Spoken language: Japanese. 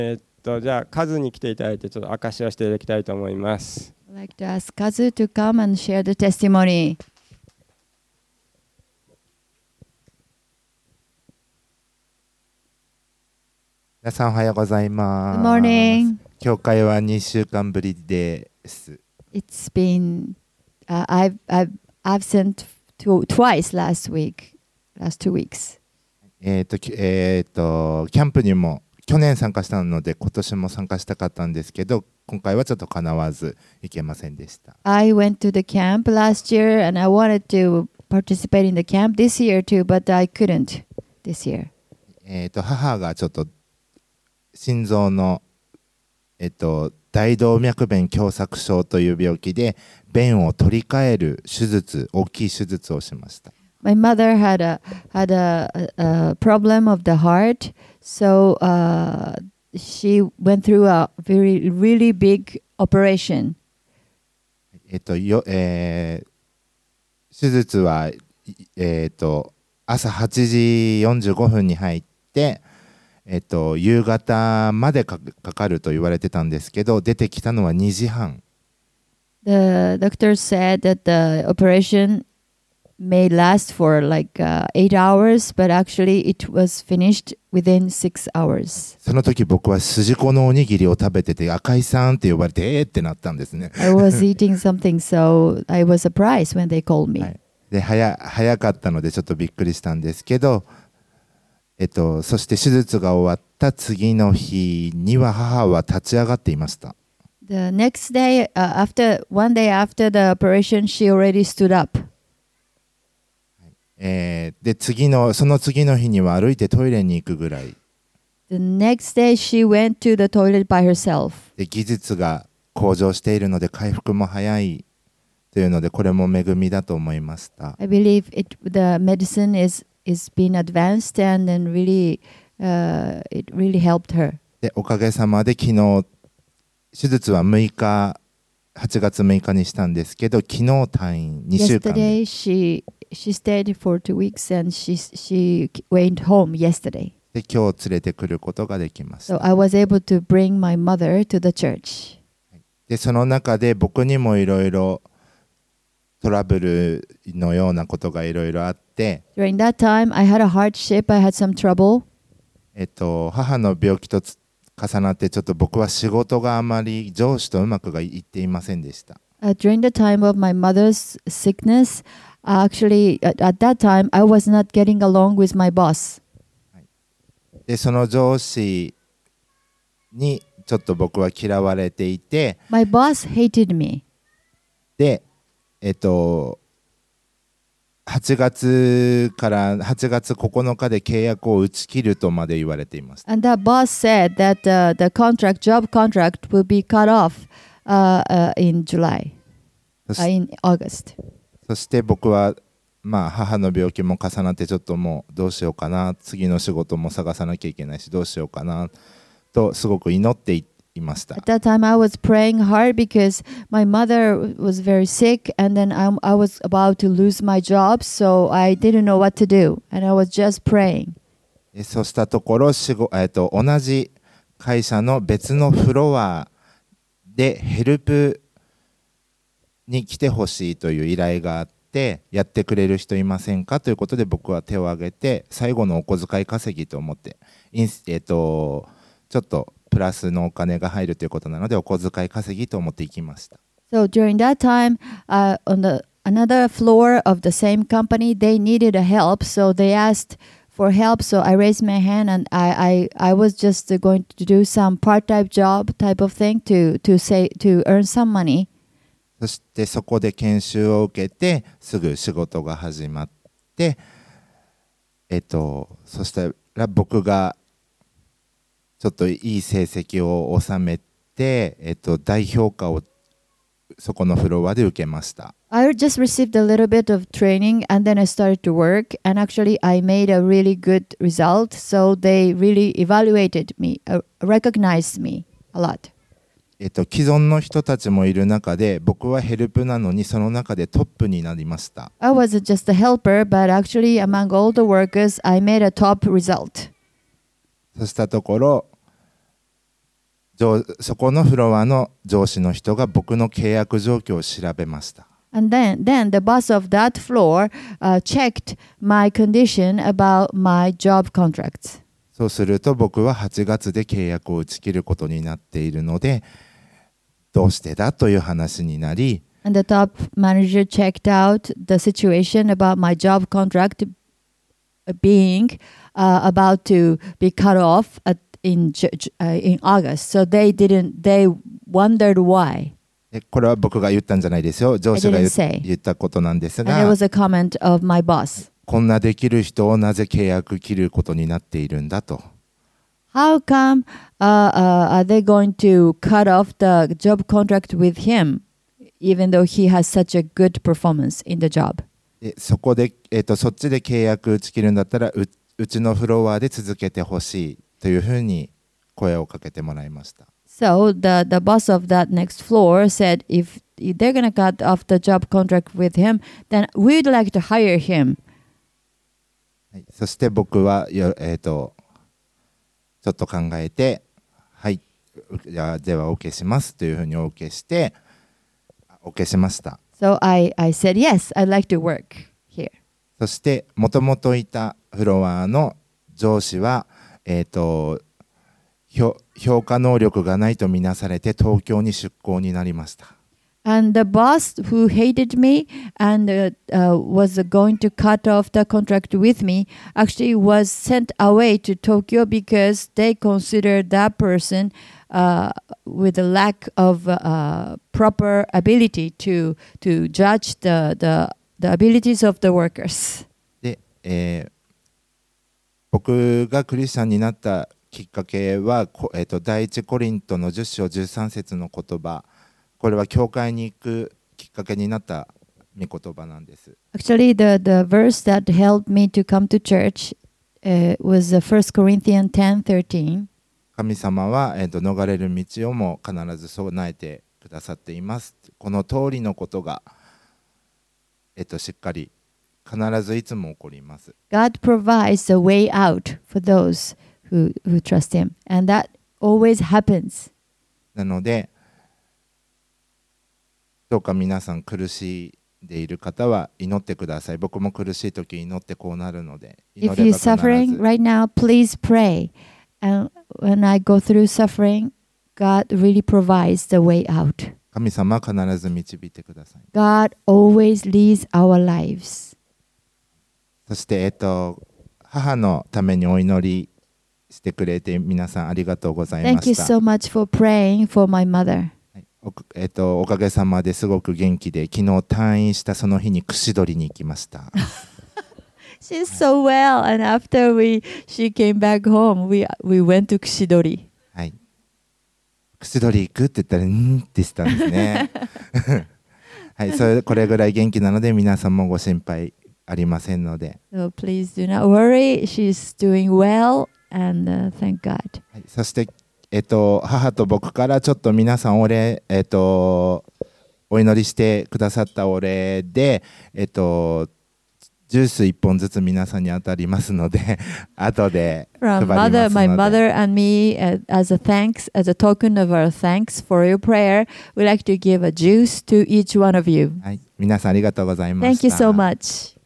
じゃあカズに来ていただいてちょっと証しをしていただきたいと思います。 I'd like to ask Kazu to come and share the testimony. 皆さんおはようございます。 Good morning. 教会は2週間ぶりです。 It's been I've absent twice last 2 weeks. キャンプにも去年参加したので今年も参加したかったんですけど、今回はちょっと叶わず行けませんでした。 I went to the camp last year and I wanted to participate in the camp this year too, but I couldn't this year. 母がちょっと心臓の大動脈弁狭窄症という病気で弁を取り替える手術、大きい手術をしました。 My mother had a problem of the heart, so she went through a really big operation. 手術は、朝8時45分に入って、夕方までかかると言われてたんですけど、出てきたのは2時半。 The doctor said that the operation may last for like 8 hours, but actually it was finished within 6 hours. その時僕は筋子のおにぎりを食べてて、赤井さんって呼ばれてってなったんですね。 I was eating something, so I was surprised when they called me. はい、で早かったのでちょっとびっくりしたんですけど、そして手術が終わった次の日には母は立ち上がっていました。 The next day, one day after the operation, she already stood up. でその次の日には歩いてトイレに行くぐらい。 The next day, she went to the toilet by herself. で技術が向上しているので回復も早いというので、これも恵みだと思いました。 I believe the medicine is being advanced and then really, it really helped her. でおかげさまで昨日手術は8月6日にしたんですけど、昨日退院2週間で。 Yesterday, she stayed for 2 weeks and she went home yesterday. で今日連れてくることができました。 So I was able to bring my mother to the church. でその中で僕にもいろいろトラブルのようなことがいろいろあって、 During that time, I had a hardship. I had some trouble. 母の病気と重なってちょっと僕は仕事があまり上司とうまくいっていませんでした。 During the time of my mother's sickness, actually at that time, I was not getting along with my boss. でその上司にちょっと僕は嫌われていて、 My boss hated me. で8月から8月9日で契約を打ち切るとまで言われていました。 And that boss said that the job contract will be cut off in August. そして僕は母の病気も重なってちょっともうどうしようかな、次の仕事も探さなきゃいけないしどうしようかなとすごく祈っていました。 At that time I was praying hard because my mother was very sick and then I was about to lose my job, so I didn't know what to do and I was just praying. そうしたところ同じ会社の別のフロアでヘルプに来てほしいという依頼があって、やってくれる人いませんかということで僕は手を挙げて、最後のお小遣い稼ぎと思ってちょっとプラスのお金が入るということなのでお小遣い稼ぎと思って行きました。 So during that time, on another floor of the same company, they needed a help, so they asked for help. So I raised my hand and I was just going to do some part-time job type of thing to earn some money. そしてそこで研修を受けてすぐ仕事が始まって、そしたら僕がちょっといい成績を収めて、大評価をそこのフロアで受けました。 I just received a little bit of training and then I started to work and actually I made a really good result. So they really evaluated me, recognized me a lot. 既存の人たちもいる中で僕はヘルプなのにその中でトップになりました。 I wasn't just a helper, but actually among all the workers, I made a top result. そうしたところそこのフロアの上司の人が僕の契約状況を調べました。 And then the boss of that floor checked my condition about my job contracts. そうすると僕は8月で契約を打ち切ることになっているので、どうしてだという話になり、 And the top manager checked out the situation about my job contract being about to be cut off in August. So they wondered why. でこれは僕が言ったんじゃないですよ。上司が I didn't say. 言ったことなんです And it が、 was a comment of my boss. こんなできる人をなぜ契約切ることになっているんだと。 How come are they going to cut off the job contract with him, even though he has such a good performance in the job? でそこで、そっちで契約打ち切るんだったらうちのフロアで続けてほしいというふうに声をかけてもらいました。 So the boss of that next floor said, if they're going to cut off the job contract with him, then we'd like to hire him. はい、そして僕はちょっと考えて、はい、では OK しますというふうに OK して、OK しました。 So I said, yes, I'd like to work here. そしてもともといたフロアの上司は、評価能力がないとみなされて東京に出向になりました。 And the boss who hated me and was going to cut off the contract with me actually was sent away to Tokyo because they considered that person with a lack of proper ability to judge the abilities of the workers. で、僕がクリスチャンになったきっかけは、第一コリントの10章13節の言葉、これは教会に行くきっかけになった御言葉なんです。 Actually, the verse that helped me to come to church was 1 Corinthians 10:13. 神様は、逃れる道をも必ず備えてくださっています。この通りのことが、しっかり必ずいつも起こります。 God provides a way out for those who trust Him, and that always happens. なので、どうか皆さん苦しんでいる方は祈ってください。僕も苦しい時祈ってこうなるので。 If you're suffering right now, please pray. And when I go through suffering, God really provides the way out. 神様は必ず導いてください。 God always leads our lives. そして、母のためにお祈りしてくれて皆さんありがとうございました。 Thank you so much for praying for my mother. おかげさまですごく元気で、昨日退院したその日に串取りに行きました。 She's so well, and after she came back home, we went to Kushidori. はい。串取り行くって言ったらってしたんですね。はい、これぐらい元気なので皆さんもご心配ありませんので。 So please do not worry. She's doing well, and thank God. はい、そして。母と僕からちょっと皆さんお礼、お祈りしてくださったお礼で、ジュース1本ずつ皆さんに当たりますので後で配りますので。 My mother and me, as a token of our thanks for your prayer, we'd like to give a juice to each one of you. はい、皆さんありがとうございました。 Thank you so much.